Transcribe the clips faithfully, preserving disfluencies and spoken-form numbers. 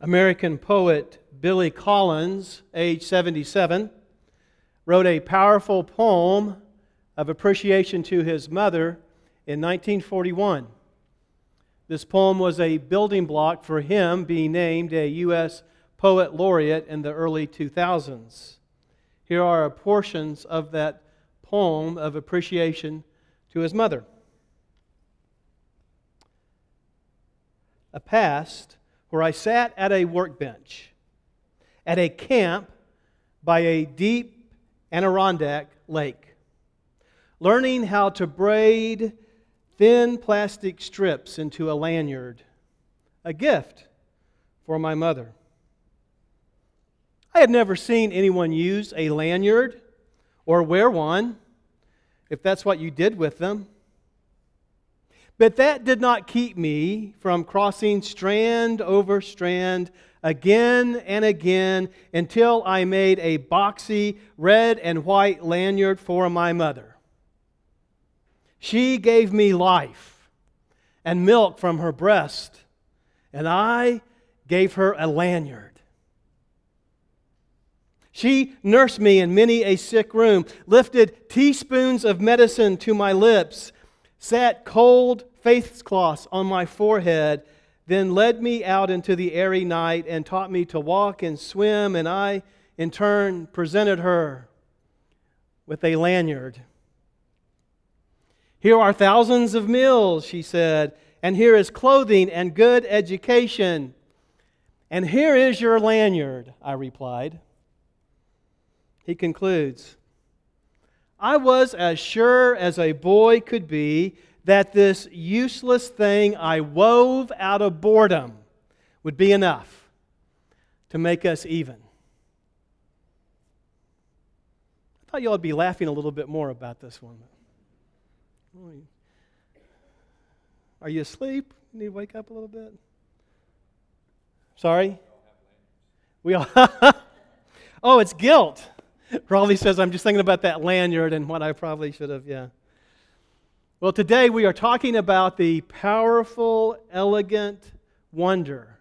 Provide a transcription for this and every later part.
American poet Billy Collins, age seventy-seven, wrote a powerful poem of appreciation to his mother in nineteen forty-one. This poem was a building block for him being named a U S Poet Laureate in the early two thousands. Here are portions of that poem of appreciation to his mother. A past where I sat at a workbench, at a camp by a deep Adirondack lake, learning how to braid thin plastic strips into a lanyard, a gift for my mother. I had never seen anyone use a lanyard or wear one, if that's what you did with them. But that did not keep me from crossing strand over strand again and again until I made a boxy red and white lanyard for my mother. She gave me life and milk from her breast, and I gave her a lanyard. She nursed me in many a sick room, lifted teaspoons of medicine to my lips, sat cold faith cloths on my forehead, then led me out into the airy night and taught me to walk and swim, and I, in turn, presented her with a lanyard. Here are thousands of meals, she said, and here is clothing and good education. And here is your lanyard, I replied. He concludes, I was as sure as a boy could be that this useless thing I wove out of boredom would be enough to make us even. I thought you ought to be laughing a little bit more about this one. Are you asleep? You need to wake up a little bit? Sorry? We all Oh, it's guilt. Raleigh says, I'm just thinking about that lanyard and what I probably should have, yeah. Well, today we are talking about the powerful, elegant wonder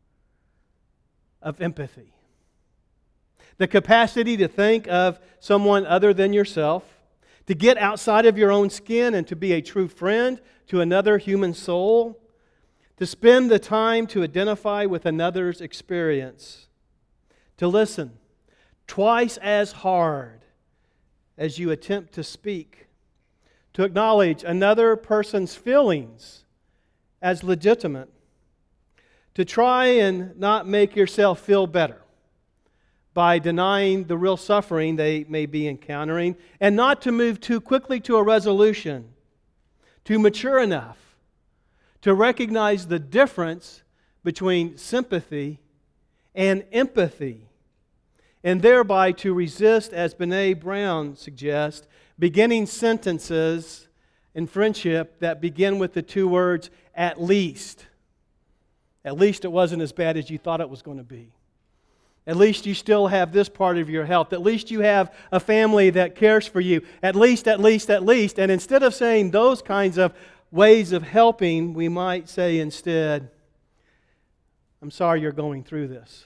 of empathy. The capacity to think of someone other than yourself, to get outside of your own skin and to be a true friend to another human soul, to spend the time to identify with another's experience, to listen twice as hard as you attempt to speak, to acknowledge another person's feelings as legitimate, to try and not make yourself feel better by denying the real suffering they may be encountering, and not to move too quickly to a resolution, to mature enough to recognize the difference between sympathy and empathy, and thereby to resist, as Brené Brown suggests, beginning sentences in friendship that begin with the two words, at least. At least it wasn't as bad as you thought it was going to be. At least you still have this part of your health. At least you have a family that cares for you. At least, at least, at least. And instead of saying those kinds of ways of helping, we might say instead, I'm sorry you're going through this,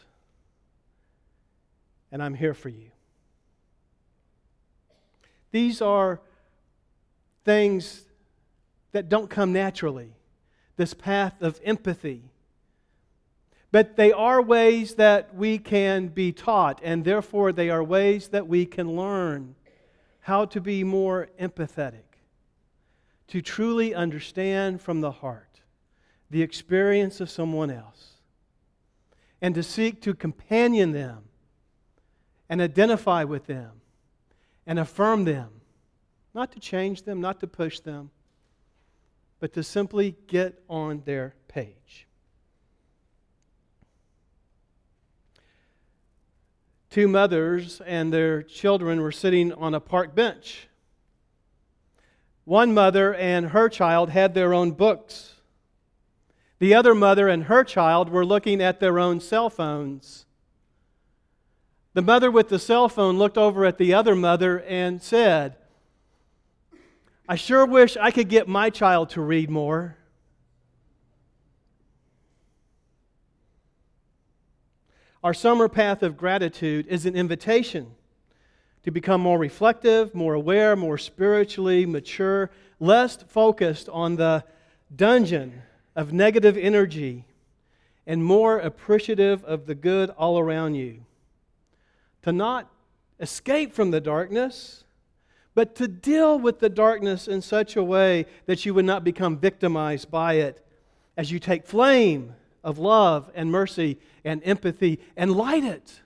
and I'm here for you. These are things that don't come naturally, this path of empathy. But they are ways that we can be taught, and therefore they are ways that we can learn how to be more empathetic, to truly understand from the heart the experience of someone else, and to seek to companion them and identify with them and affirm them, not to change them, not to push them, but to simply get on their page. Two mothers and their children were sitting on a park bench. One mother and her child had their own books. The other mother and her child were looking at their own cell phones. The mother with the cell phone looked over at the other mother and said, I sure wish I could get my child to read more. Our summer path of gratitude is an invitation to become more reflective, more aware, more spiritually mature, less focused on the dungeon of negative energy, and more appreciative of the good all around you. To not escape from the darkness, but to deal with the darkness in such a way that you would not become victimized by it as you take flame of love and mercy and empathy and light it.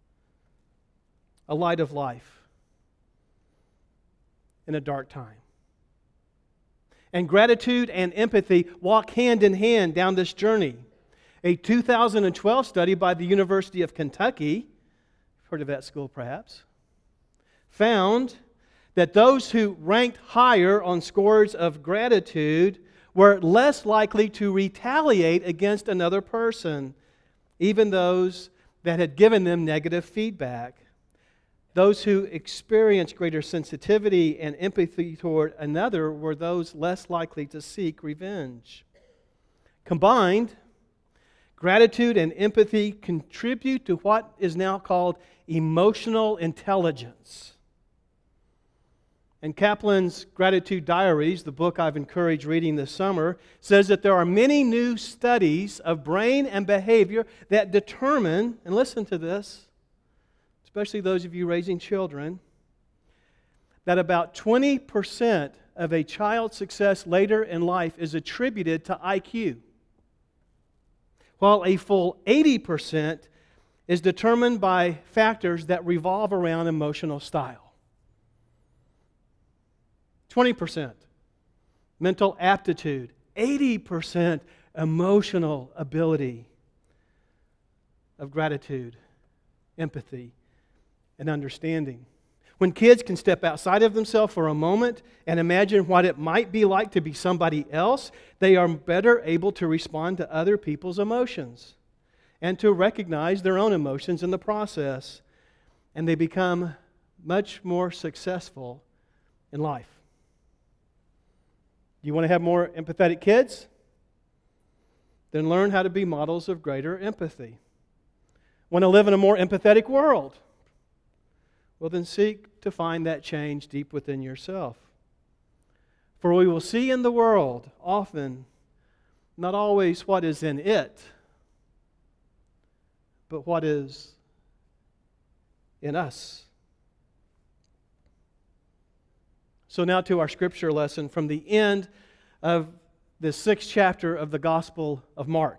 A light of life in a dark time. And gratitude and empathy walk hand in hand down this journey. A two thousand twelve study by the University of Kentucky, heard of that school perhaps, found that those who ranked higher on scores of gratitude were less likely to retaliate against another person, even those that had given them negative feedback. Those who experienced greater sensitivity and empathy toward another were those less likely to seek revenge. Combined, gratitude and empathy contribute to what is now called emotional intelligence. And Kaplan's Gratitude Diaries, the book I've encouraged reading this summer, says that there are many new studies of brain and behavior that determine, and listen to this, especially those of you raising children, that about twenty percent of a child's success later in life is attributed to I Q, while a full eighty percent is determined by factors that revolve around emotional style. twenty percent mental aptitude, eighty percent emotional ability of gratitude, empathy, and understanding. When kids can step outside of themselves for a moment and imagine what it might be like to be somebody else, they are better able to respond to other people's emotions and to recognize their own emotions in the process. And they become much more successful in life. You want to have more empathetic kids? Then learn how to be models of greater empathy. Want to live in a more empathetic world? Well, then seek to find that change deep within yourself. For we will see in the world often not always what is in it, but what is in us. So now to our scripture lesson from the end of the sixth chapter of the Gospel of Mark.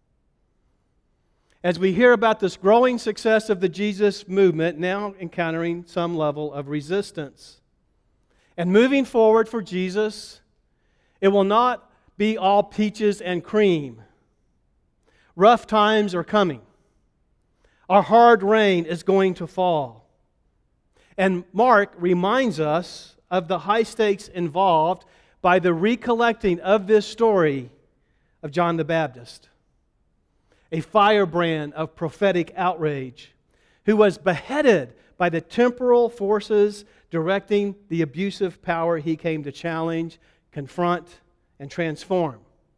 As we hear about this growing success of the Jesus movement, now encountering some level of resistance. And moving forward for Jesus, it will not be all peaches and cream. Rough times are coming. A hard rain is going to fall. And Mark reminds us of the high stakes involved by the recollecting of this story of John the Baptist, a firebrand of prophetic outrage, who was beheaded by the temporal forces directing the abusive power he came to challenge, confront, and transform.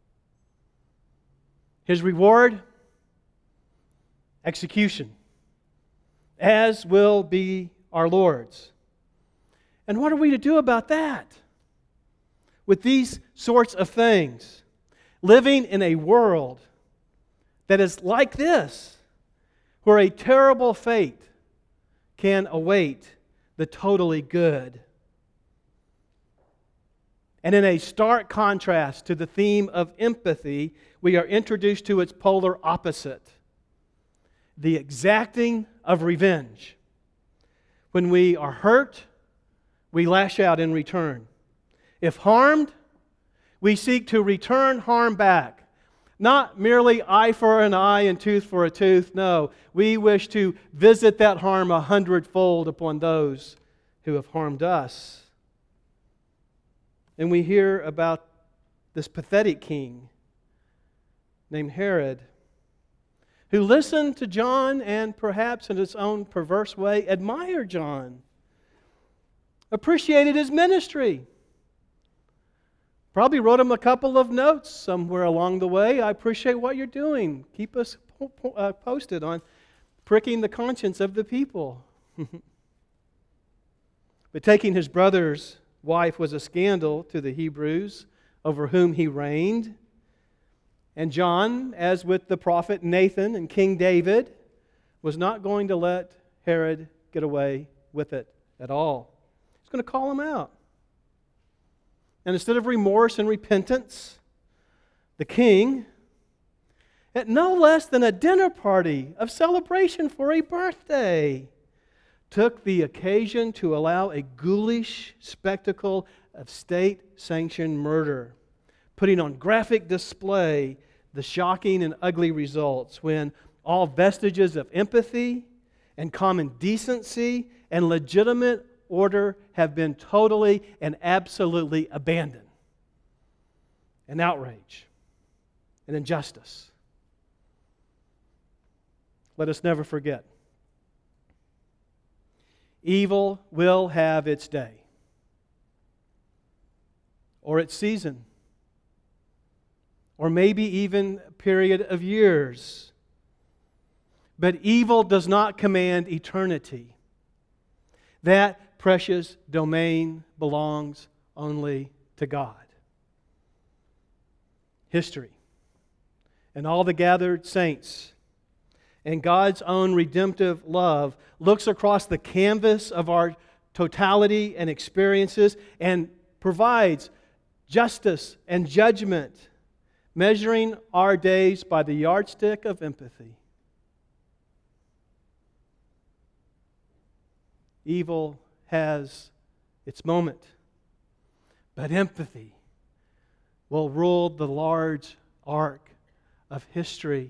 His reward? Execution, as will be our Lord's. And what are we to do about that? With these sorts of things, living in a world that is like this, where a terrible fate can await the totally good. And in a stark contrast to the theme of empathy, we are introduced to its polar opposite, the exacting of revenge. When we are hurt, we lash out in return. If harmed, we seek to return harm back. Not merely eye for an eye and tooth for a tooth. No, we wish to visit that harm a hundredfold upon those who have harmed us. And we hear about this pathetic king named Herod, who listened to John and perhaps in his own perverse way admired John, appreciated his ministry. Probably wrote him a couple of notes somewhere along the way. I appreciate what you're doing. Keep us po- po- uh, posted on pricking the conscience of the people. But taking his brother's wife was a scandal to the Hebrews over whom he reigned. And John, as with the prophet Nathan and King David, was not going to let Herod get away with it at all. He's going to call him out. And instead of remorse and repentance, the king, at no less than a dinner party of celebration for a birthday, took the occasion to allow a ghoulish spectacle of state-sanctioned murder, putting on graphic display the shocking and ugly results when all vestiges of empathy and common decency and legitimate order have been totally and absolutely abandoned. An outrage, an injustice. Let us never forget. Evil will have its day, or its season, or maybe even a period of years. But evil does not command eternity. That precious domain belongs only to God. History and all the gathered saints and God's own redemptive love looks across the canvas of our totality and experiences and provides justice and judgment, measuring our days by the yardstick of empathy. Evil has its moment, but empathy will rule the large arc of history.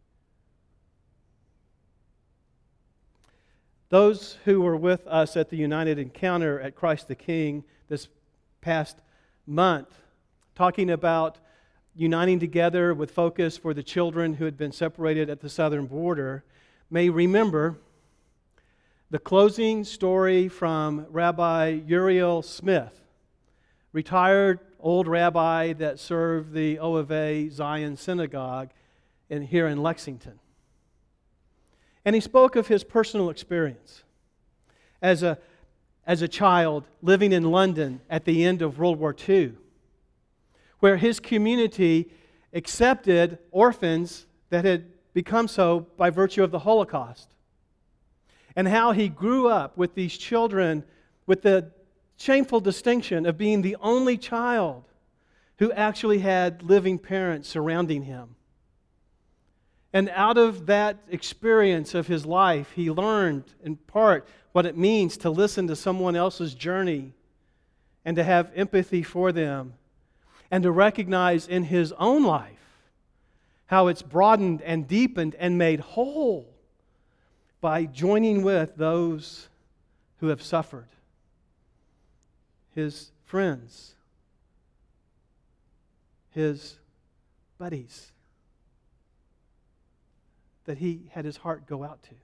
Those who were with us at the United Encounter at Christ the King this past month, talking about uniting together with focus for the children who had been separated at the southern border, may remember the closing story from Rabbi Uriel Smith, retired old rabbi that served the Oave Zion Synagogue in, here in Lexington. And he spoke of his personal experience as a, as a child living in London at the end of World War Two, where his community accepted orphans that had become so by virtue of the Holocaust. And how he grew up with these children with the shameful distinction of being the only child who actually had living parents surrounding him. And out of that experience of his life, he learned in part what it means to listen to someone else's journey and to have empathy for them and to recognize in his own life how it's broadened and deepened and made whole by joining with those who have suffered, his friends, his buddies, that he had his heart go out to.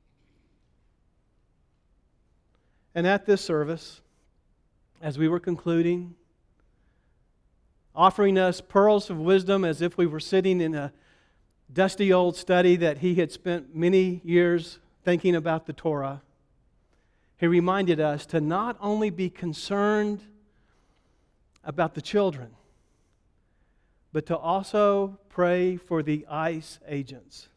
And at this service, as we were concluding, offering us pearls of wisdom as if we were sitting in a dusty old study that he had spent many years thinking about the Torah, he reminded us to not only be concerned about the children, but to also pray for the ICE agents,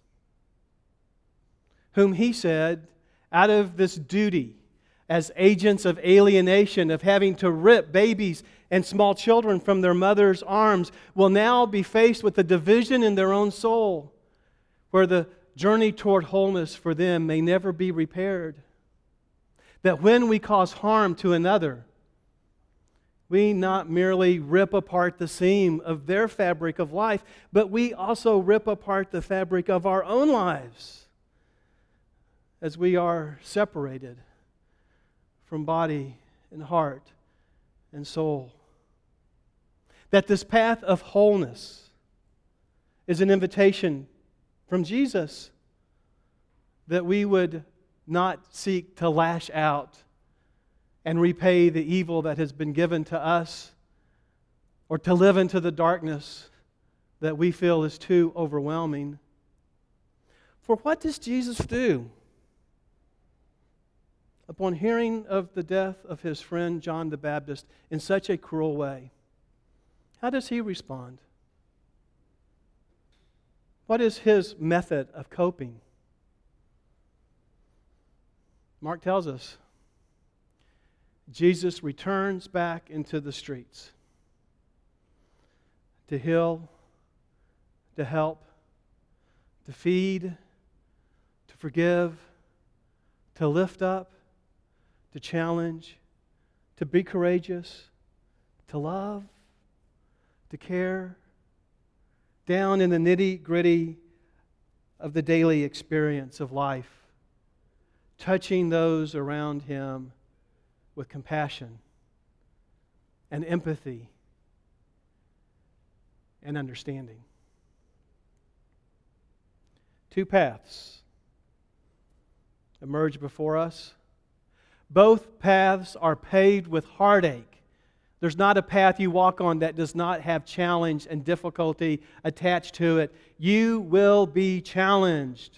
whom he said, out of this duty as agents of alienation, of having to rip babies and small children from their mother's arms, will now be faced with a division in their own soul, where the journey toward wholeness for them may never be repaired. That when we cause harm to another, we not merely rip apart the seam of their fabric of life, but we also rip apart the fabric of our own lives as we are separated from body and heart and soul. That this path of wholeness is an invitation from Jesus, that we would not seek to lash out and repay the evil that has been given to us, or to live into the darkness that we feel is too overwhelming. For what does Jesus do? Upon hearing of the death of his friend John the Baptist in such a cruel way, how does he respond? What is his method of coping? Mark tells us Jesus returns back into the streets to heal, to help, to feed, to forgive, to lift up, to challenge, to be courageous, to love, to care, down in the nitty-gritty of the daily experience of life, touching those around him with compassion and empathy and understanding. Two paths emerge before us. Both paths are paved with heartache. There's not a path you walk on that does not have challenge and difficulty attached to it. You will be challenged.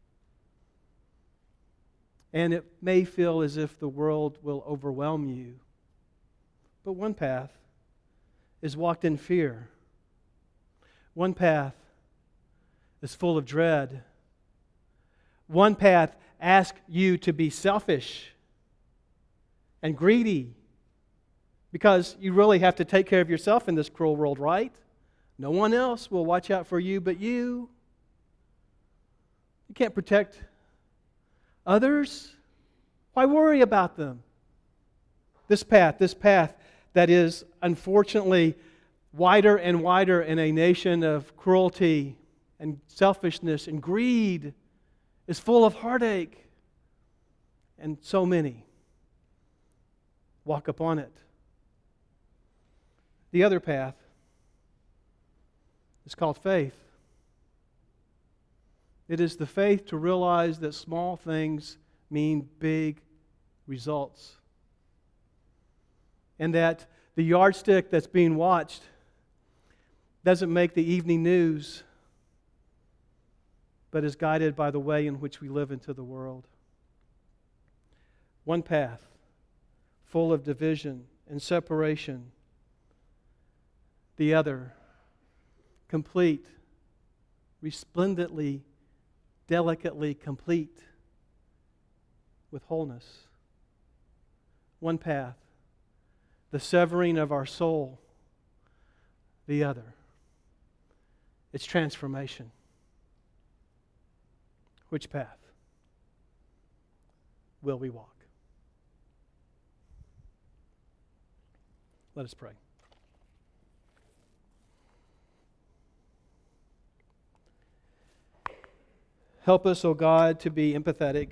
And it may feel as if the world will overwhelm you. But one path is walked in fear. One path is full of dread. One path asks you to be selfish and greedy, because you really have to take care of yourself in this cruel world, right? No one else will watch out for you but you. You can't protect others. Why worry about them? This path, this path that is unfortunately wider and wider in a nation of cruelty and selfishness and greed, is full of heartache. And so many walk upon it. The other path is called faith. It is the faith to realize that small things mean big results. And that the yardstick that's being watched doesn't make the evening news, but is guided by the way in which we live into the world. One path full of division and separation. The other, complete, resplendently, delicately complete with wholeness. One path, the severing of our soul. The other, it's transformation. Which path will we walk? Let us pray. Help us, O God, to be empathetic,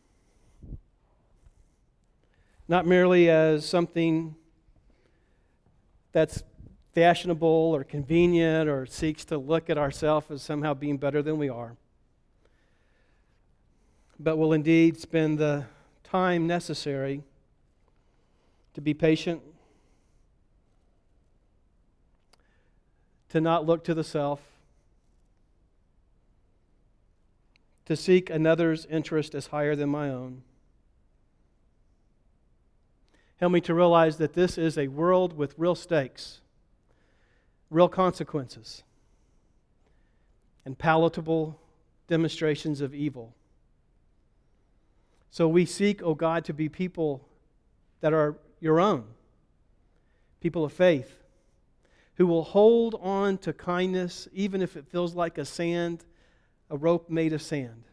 not merely as something that's fashionable or convenient or seeks to look at ourselves as somehow being better than we are, but will indeed spend the time necessary to be patient, to not look to the self, to seek another's interest as higher than my own. Help me to realize that this is a world with real stakes, real consequences, and palatable demonstrations of evil. So we seek, O God, to be people that are your own, people of faith, who will hold on to kindness even if it feels like a sand, a rope made of sand.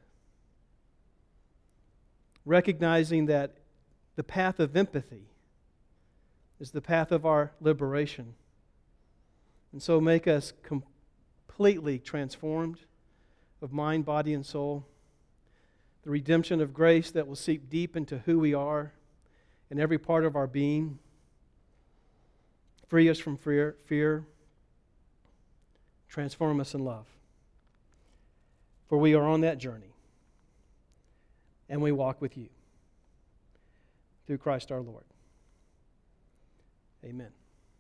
Recognizing that the path of empathy is the path of our liberation. And so make us completely transformed of mind, body, and soul. The redemption of grace that will seep deep into who we are in every part of our being. Free us from fear, fear. Transform us in love. For we are on that journey. And we walk with you. Through Christ our Lord. Amen.